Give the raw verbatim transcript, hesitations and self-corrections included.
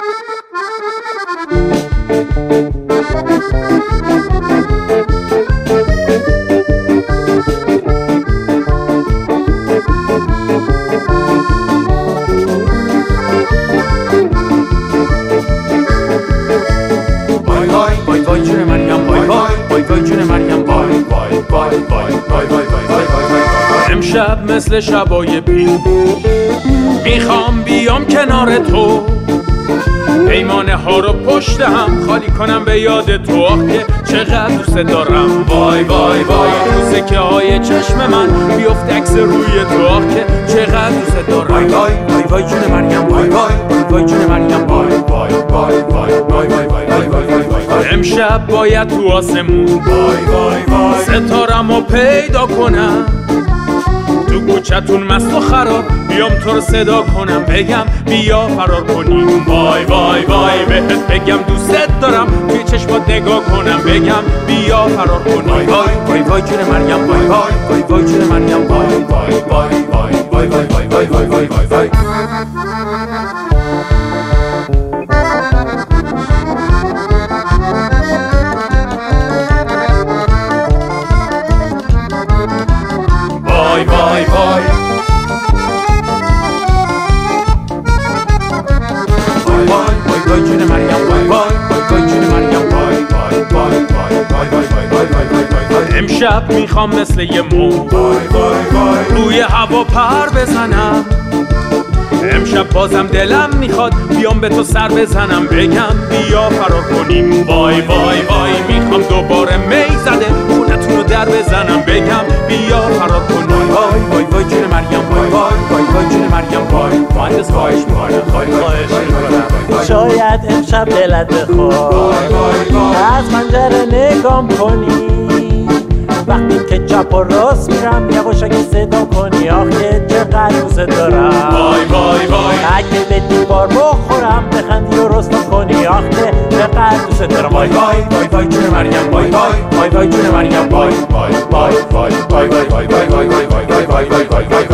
امشب مثل شبای پیر میخوام بیام کنار تو، پیمانه ها رو پشت هم خالی کنم به یاد تو. آخه چقدر دوست دارم، وای وای وای روزه که های چشم من بیفته عکس روی تو. آخه چقدر دوست دارم، وای وای وای وای جون مریم، وای وای وای جون مریم، وای وای وای وای وای وای وای وای. امشب باید تو آسمون وای وای وای ستارمو پیدا کنم، تو کوچتون مست و خراب بیام تو رو صدا کنم، بگم بیا فرار کنیم. وای وای وای بهت بگم دوست دارم، توی چشمات نگاه کنم، بگم بیا فرار کنیم. وای وای وای وای جون مریم، وای وای وای وای جون مریم، وای وای وای وای وای وای وای وای وای وای وای. وای وای وای وای وای وای جون مریم، وای وای وای جون مریم، وای وای وای وای وای وای وای وای. امشب میخوام مثل یه مو وای وای وای روی هوا پر بزنم، امشب بازم دلم میخواد بیام به تو سر بزنم، بگم بیا فرار کنیم. وای وای وای میخوام دوباره می زده خونتون رو در بزنم، بگم بیا فرار کنیم. وای وای وای جون مریم، وای وای وای وای جون مریم، وای مهندس خواهش میکنم، خواهش میکنم شاید امشب دلت بخواد از منظره نگام کنی، وقتی که چپ و راست میرم یواشکی صدا کنی. آخه چقدر دوست دارم، وای وای وای اگه به دیوار بخورم بخندی و رسوا کنی. آخه چقدر دوست دارم، وای وای وای وای جون مریم، وای وای وای وای جون مریم، وای وای وای وای وای وای وای وای وای وای وای وای وای وای.